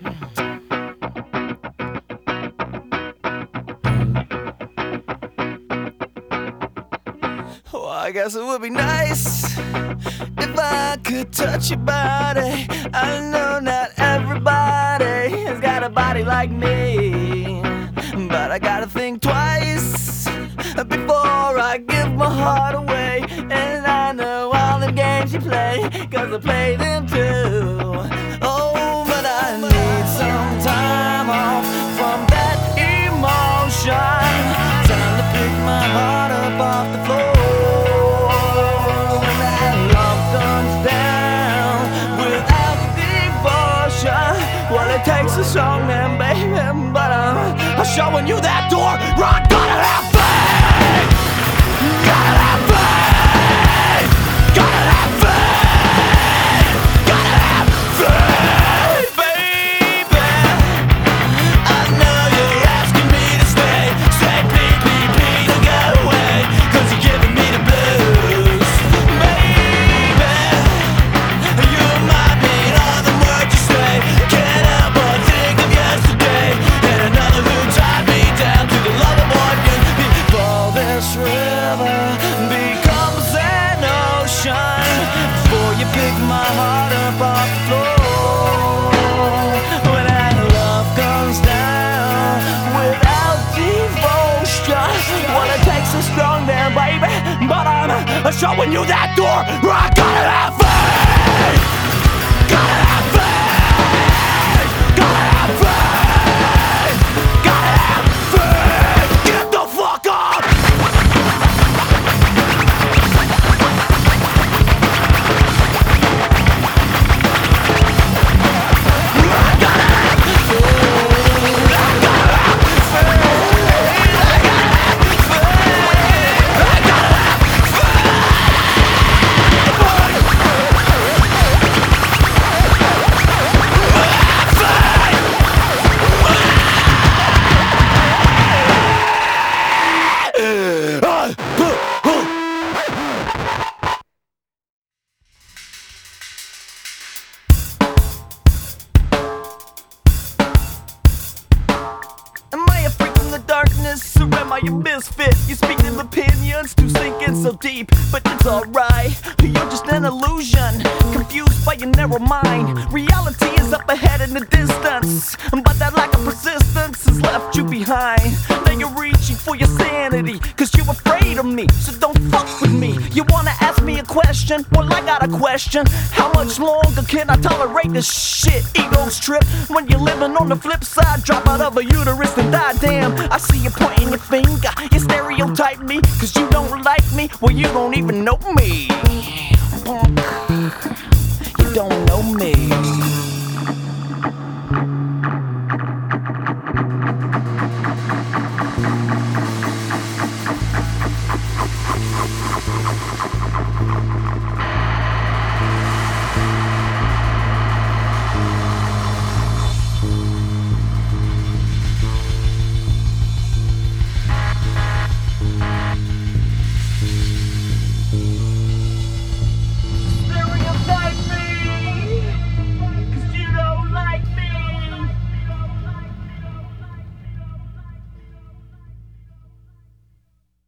Well, I guess it would be nice if I could touch your body. I know not everybody has got a body like me, but I gotta think twice before I give my heart away. And I know all the games you play, 'cause I play them too. Oh, but I need some time off from that emotion. Time to pick my heart up off the floor. When that love comes down without devotion, well, it takes a strong man, baby, but I'm showing you that door. Rock, gotta have faith. Gotta have faith. Gotta have faith. Gotta have faith, baby. I know you're asking me to stay. Say please, please, please don't go away, 'cause you're giving me the blues. Baby, you might mean all the words you say. Can't help but think of yesterday, and another who tied me down to the love of what used to be. Before this river becomes an ocean, before you pick my heart up off the floor. When that love comes down without devotion, well, it takes a strong man, baby, but I'm showing you that door. I gotta have faith. Gotta have faith. Gotta have faith. Gotta have faith. Get the fuck up. Am I a freak from the darkness, or am I a misfit? You speak of opinions to sink in so deep, but it's alright. You're just an illusion, confused by your narrow mind. Reality is up ahead in the distance, but that lack of persistence has left you behind. Now you're reaching for your sanity, 'cause you're afraid of me, so don't fuck with me. You wanna ask me a question? Well, I got a question. How much longer can I tolerate this shit? Egos trip when you're living on the flip side. Drop out of a uterus and die, damn. I see you pointing your finger. You stereotype me, 'cause you don't like me. Well, you don't even know me. Punk, you don't know me.